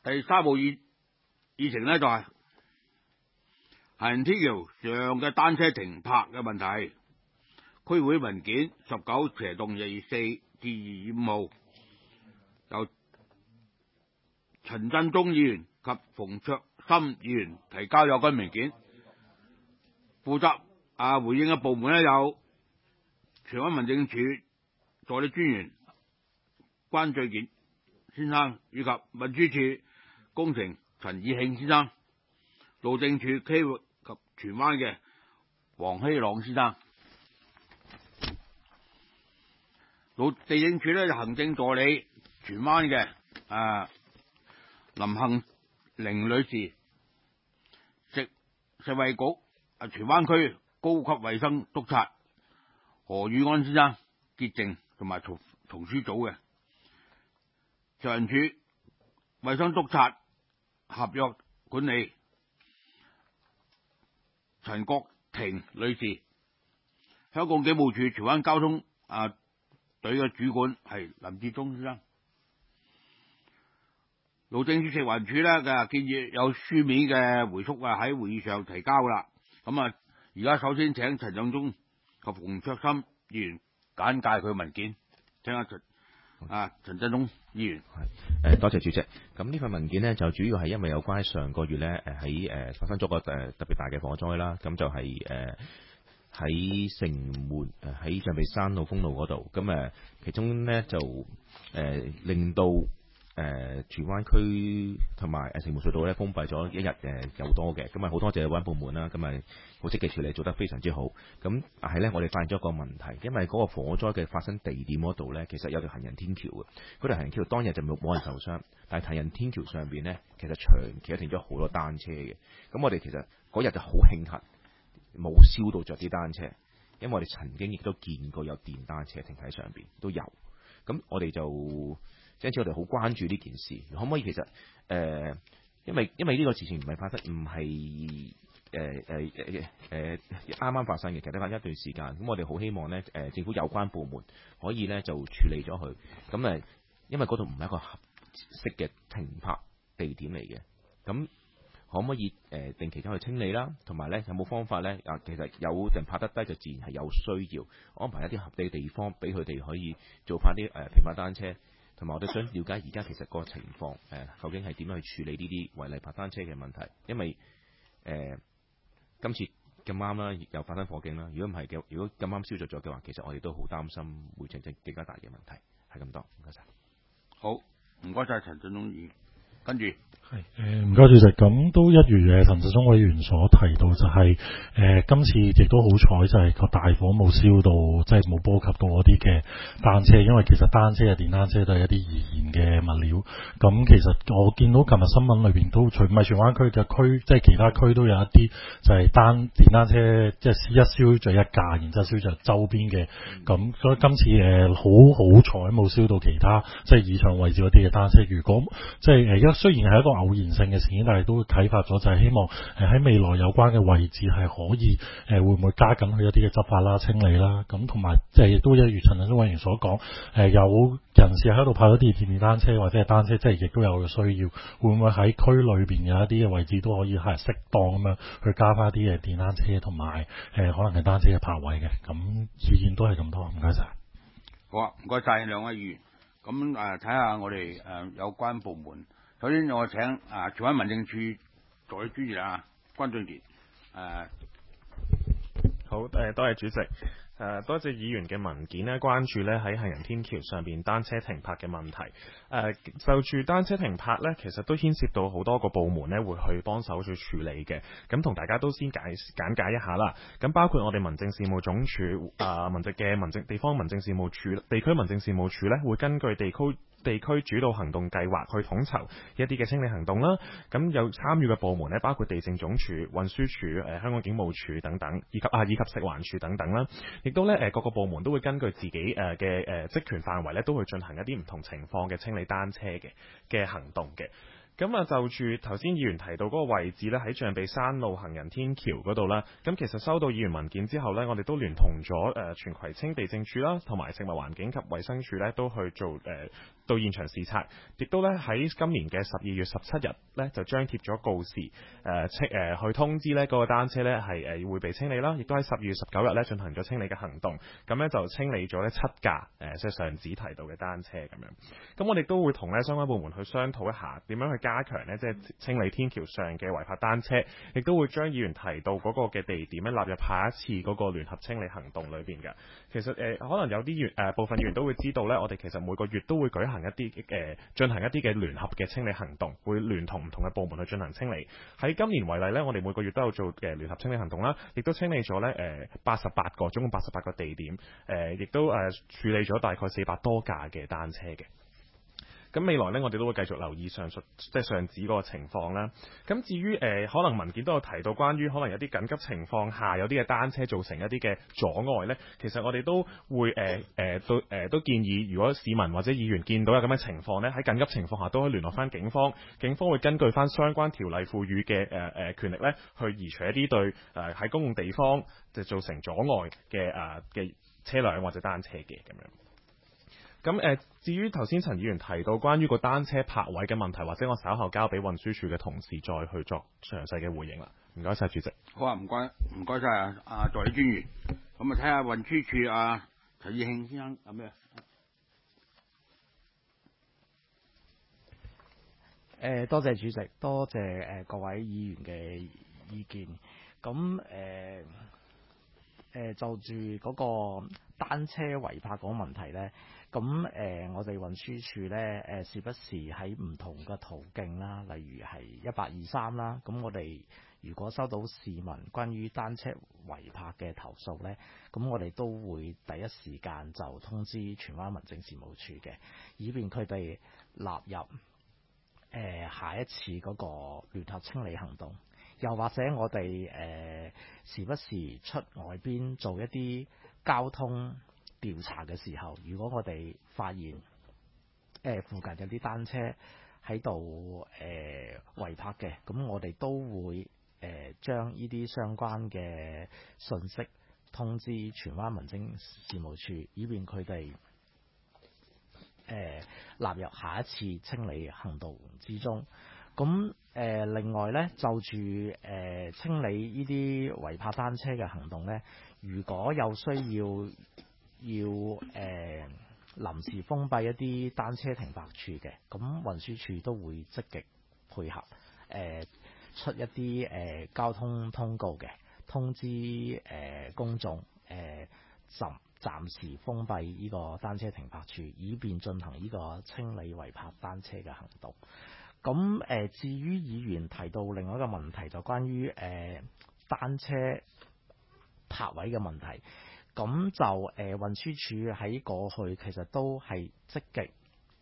第三部議程呢，就係行人天橋上嘅單車停泊嘅問題。區會文件19/24至25號，由陳振中議員及馮卓森議員提交有關文件。負責回應嘅部門呢，有荃灣民政處助理專員關俊傑先生，以及運輸處工程陳以慶先生，路政處區域及荃灣嘅黃希朗先生。地政處呢，就行政助理荃灣嘅林杏玲女士，食衛局荃灣區高級衛生督察何宇安先生，潔淨同埋圖書組嘅食環署衛生督察合約管理陳國婷女士，香港警務處荃灣交通隊嘅主管係林志忠先生。路政署食環署呢，建議有書面嘅回覆喺會議上提交啦。咁而家首先請陳振中及馮卓森議員簡介佢文件，聽下陳振中議員。 多謝主席。咁呢份文件呢，就主要係因為有關上個月呢，喺發生咗個特別大嘅火災啦。咁就係喺城門喺象鼻山路封路嗰度。咁其中呢，就令到荃灣區同埋城門隧道咧封閉咗一日有多嘅。咁好多謝有關部門啦。咁好積極處理，做得非常之好。咁但係咧，我哋發現咗一個問題，因為嗰個火災嘅發生地點嗰度咧，其實有條行人天橋嘅。嗰條行人天橋當日就冇人受傷，但係行人天橋上邊咧，其實長期停咗好多單車嘅。咁我哋其實嗰日就好慶幸冇燒到着啲單車，因為我哋曾經亦都見過有電單車停喺上邊都有。咁我哋就因此我哋好關注呢件事，可唔可以其實因為呢個事情唔係發生，唔係啱啱發生嘅，其實都發生一段時間。咁我哋好希望咧，政府有關部門可以咧就處理咗佢。咁因為嗰度唔係一個合適嘅停泊地點嚟嘅，咁可唔可以定期去清理啦？同埋咧有冇方法咧？其實有人泊得低就自然係有需要安排一啲合理地方俾佢哋可以做翻啲平板單車。同埋我哋想了解而家其實個情況究竟係點樣去處理呢啲違例泊單車嘅問題？因為今次咁啱啦，又發生火警啦。如果唔係嘅，如果咁啱燒着咗嘅話，其實我哋都好擔心會產生更加大嘅問題。係咁多，唔該晒。 好，唔該晒陳振中議員，跟住。 唔該主席，咁都一如陳振中委員所提到，就係今次亦都好彩，就係個大火冇燒到，即係冇波及到嗰啲嘅單車，因為其實單車電單車都係一啲易燃嘅物料。咁其實我見到琴日新聞裏邊都除唔係荃灣區嘅區，即係其他區都有一啲就係電單車，即係一燒着一架，然之後燒着周邊嘅。咁所以今次好彩冇燒到其他即係以上位置嗰啲嘅單車。如果即係而家雖然係一個偶然性嘅事件，但係都啟發咗，就係希望喺未來有關嘅位置係可以會唔會加緊去一啲嘅執法啦、清理啦，咁同埋即係亦都一如陳振中委員所講，有人士喺度泊咗啲電單車或者係單車，即係亦都有需要，會唔會喺區裏邊有一啲嘅位置都可以係適當咁樣去加翻啲嘅電單車同埋可能係單車嘅泊位嘅？咁意見都係咁多，唔該晒。 好啊，唔該晒兩位議員。咁睇下我哋有關部門。首先我請荃灣民政處助理專員關俊傑好，多謝主席。多謝議員嘅文件咧，關注咧喺行人天橋上邊單車停泊嘅問題。就住單車停泊咧，其實都牽涉到好多個部門咧會去幫手去處理嘅。咁同大家都先簡介一下啦。咁包括我哋民政事務總署、地方民政事務處、地區民政事務處咧，會根據地區主導行動計劃去統籌一啲嘅清理行動啦。咁有參與嘅部門咧，包括地政總署、運輸署、香港警務處等等，以及食環署等等啦。亦都咧各個部門都會根據自己嘅職權範圍咧，都會進行一啲唔同情況嘅清理單車嘅行動嘅。 咁啊，就住頭先議員提到嗰個位置呢，喺象鼻山路行人天橋嗰度啦。咁其實收到議員文件之後呢，我哋都聯同咗荃葵青地政處啦，同埋食物環境及衛生署呢，都去做到現場視察，亦都呢喺今年嘅12月17日呢，就張貼咗告示，去通知呢嗰個單車呢係會被清理啦，亦都喺12月19日呢進行咗清理嘅行動，咁呢就清理咗呢7架即係上址提到嘅單車咁樣。咁我哋都會同呢相關部門去商討一下點樣去加強呢，即係清理天橋上嘅違泊單車，亦都會將議員提到嗰個嘅地點呢納入下一次嗰個聯合清理行動裏邊嘅。其實可能有啲部分議員都會知道呢，我哋其實每個月都會舉行一啲進行一啲嘅聯合嘅清理行動，會聯同唔同嘅部門去進行清理。喺今年為例呢，我哋每個月都有做聯合清理行動啦，亦都清理咗呢88個，總共88個地點，亦都處理咗大概400多架嘅單車嘅。咁未來呢，我哋都會繼續留意上述即係上址嗰個情況啦。咁至於可能文件都有提到關於可能有啲緊急情況下有啲嘅單車造成一啲嘅阻礙呢，其實我哋都會都建議，如果市民或者議員見到有咁嘅情況呢，喺緊急情況下都可以聯絡翻警方，警方會根據翻相關條例賦予嘅權力呢，去移除一啲對喺公共地方就造成阻礙嘅車輛或者單車嘅咁樣。咁至於頭先陳議員提到關於個單車泊位嘅問題，或者我稍後交俾運輸署嘅同事再去作詳細嘅回應啦。唔該晒，主席。 好啊，唔該晒啊，助理專員。咁啊，睇下運輸署啊，陳義慶先生有咩？ 多謝主席，多謝各位議員嘅意見。咁就住嗰個單車違泊嗰個問題呢，咁我哋運輸署呢，時不時喺唔同嘅途徑啦，例如係1823啦，咁我哋如果收到市民關於單車違泊嘅投訴呢，咁我哋都會第一時間就通知荃灣民政事務處嘅，以便佢哋納入下一次嗰個聯合清理行動。又或者我哋時不時出外邊做一啲交通調查嘅時候，如果我哋發現附近有啲單車喺度違泊嘅，咁我哋都會將呢啲相關嘅信息通知荃灣民政事務處，以便佢哋納入下一次清理行動之中。咁另外呢，就住清理呢啲違泊單車嘅行動呢，如果有需要臨時封閉一啲單車停泊處嘅，咁運輸署都會積極配合，出一啲交通通告嘅，通知公眾暫時封閉呢個單車停泊處，以便進行呢個清理違泊單車嘅行動。咁至於議員提到另外一個問題，就關於單車泊位嘅問題。咁就運輸署喺過去其實都係積極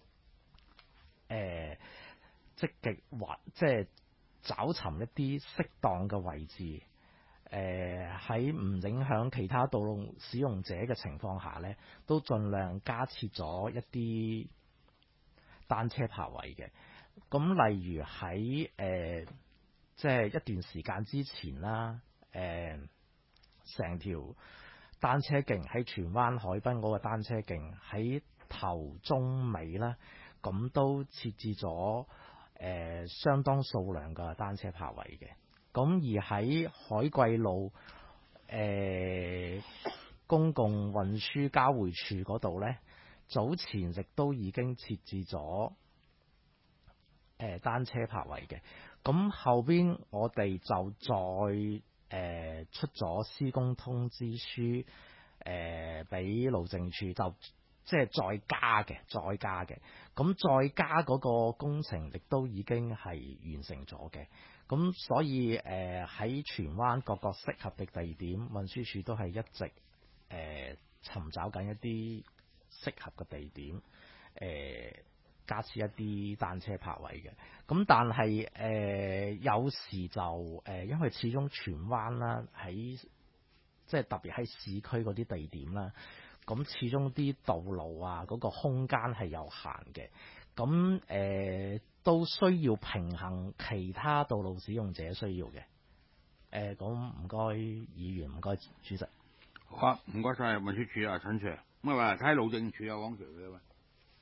即係找尋一啲適當嘅位置，喺唔影響其他道路使用者嘅情況下呢，都盡量加設咗一啲單車泊位嘅。咁例如喺即係一段時間之前啦，成條單車徑喺荃灣海濱嗰個單車徑喺頭中尾啦，咁都設置咗相當數量嘅單車泊位嘅。咁而喺海桂路公共運輸交匯處嗰度呢，早前亦都已經設置咗單車泊位嘅。咁後邊我哋就再出咗施工通知書，俾路政署，就即係再加嘅。咁再加嗰個工程亦都已經係完成咗嘅。咁所以喺荃灣各個適合嘅地點，運輸署都係一直尋找緊一啲適合嘅地點，加設一啲單車泊位嘅。咁但係有時就因為始終荃灣啦，喺即係特別喺市區嗰啲地點啦，咁始終啲道路啊嗰個空間係有限嘅。咁都需要平衡其他道路使用者需要嘅。咁唔該議員，唔該主席。 好啊，唔該晒運輸署啊陳 Sir。咁啊，睇下路政署啊黃 Sir 嘅喂。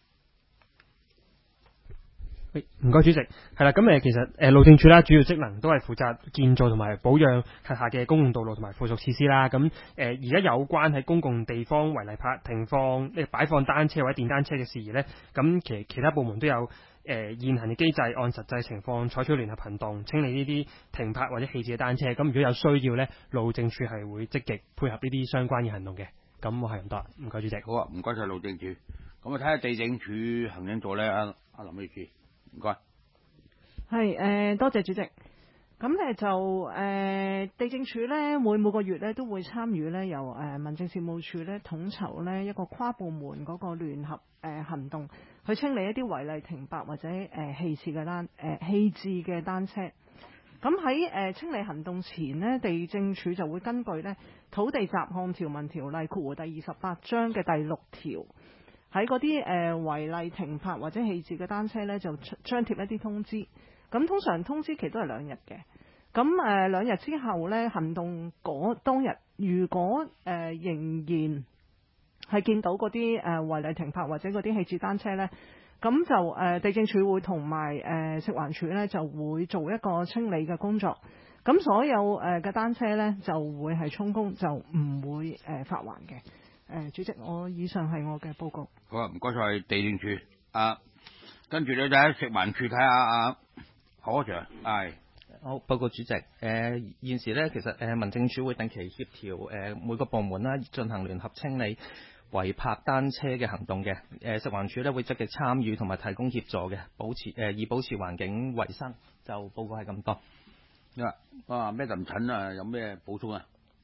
唔該主席，係啦，咁其實路政署啦，主要職能都係負責建造同埋保養轄下嘅公共道路同埋附屬設施啦。咁而家有關喺公共地方違例停放、擺放單車或者電單車嘅事宜呢，咁其他部門都有現行嘅機制，按實際情況採取聯合行動，清理呢啲停泊或者棄置嘅單車。咁如果有需要呢，路政署係會積極配合呢啲相關嘅行動嘅。咁我係咁多，唔該主席。 好啊，唔該晒路政署。咁啊睇下地政署行政助理阿林美智。唔該， 係多謝主席。咁咧就地政署咧每個月咧都會參與咧由民政事務處咧統籌咧一個跨部門嗰個聯合行動，去清理一啲違例停泊或者棄置嘅單車。咁喺清理行動前呢，地政署就會根據咧土地雜項條文條例括弧第28章嘅第6條。喺嗰啲違例停泊或者棄置嘅單車呢，就張貼一啲通知。咁通常通知期都係2日嘅。咁2日之後呢，行動當日，如果仍然係見到嗰啲違例停泊或者嗰啲棄置單車呢，咁就地政署會同埋食環署呢，就會做一個清理嘅工作。咁所有嘅單車呢，就會係充公，就唔會發還嘅。主席，我以上係我嘅報告。 好啊，唔該晒地政署。跟住咧就喺食環署睇下何 Sir。係。 好，報告主席。現時咧，其實民政署會定期協調每個部門啦，進行聯合清理違泊單車嘅行動嘅。食環署咧會積極參與同埋提供協助嘅，以保持環境衛生。就報告係咁多。 Madam 陳啊，有咩補充啊？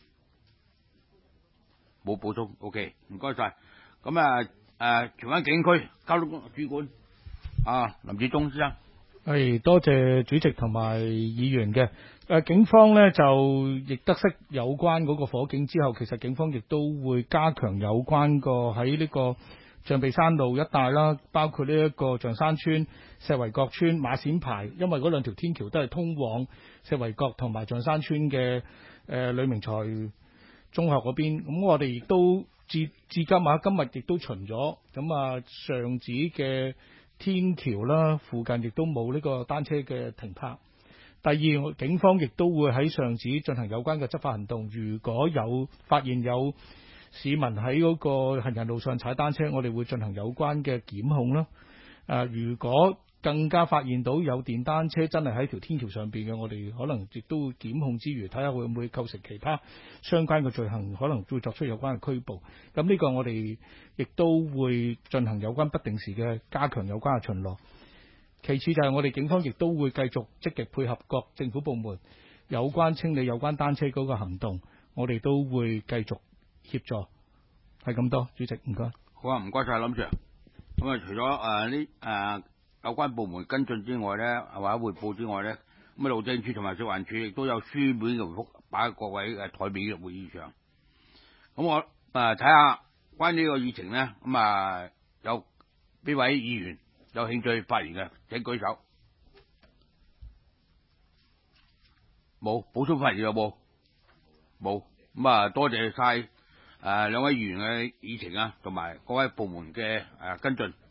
冇補充 ，OK， 唔該晒。咁荃灣警區交通主管林志忠先生， 係多謝主席同埋議員嘅。警方呢就亦得悉有關嗰個火警之後，其實警方亦都會加強有關個喺呢個象鼻山路一帶啦，包括呢一個象山村、石圍角村、馬閃牌，因為嗰兩條天橋都係通往石圍角同埋象山村嘅呂明才中學嗰邊，咁我哋亦都至今日亦都巡咗，咁上址嘅天橋啦，附近亦都冇呢個單車嘅停泊。第二，警方亦都會喺上址進行有關嘅執法行動，如果有發現有市民喺嗰個行人路上踩單車，我哋會進行有關嘅檢控啦。如果更加發現到有電單車真係喺條天橋上邊嘅，我哋可能亦都會檢控之餘，睇下會唔會構成其他相關嘅罪行，可能會作出有關嘅拘捕。咁呢個我哋亦都會進行有關不定時嘅加強有關嘅巡邏。其次就係我哋警方亦都會繼續積極配合各政府部門有關清理有關單車嗰個行動，我哋都會繼續協助。係咁多，主席唔該。 好啊，唔該晒林 Sir。咁除咗有關部門跟進之外咧，或者匯報之外咧，咁路政署同埋食環署亦都有書面嘅回覆擺喺各位台面嘅會議上。咁我睇下關於呢個議程咧，有邊位議員有興趣發言嘅，請舉手。冇補充發言有冇？冇。多謝晒兩位議員嘅議程同埋各位部門嘅跟進。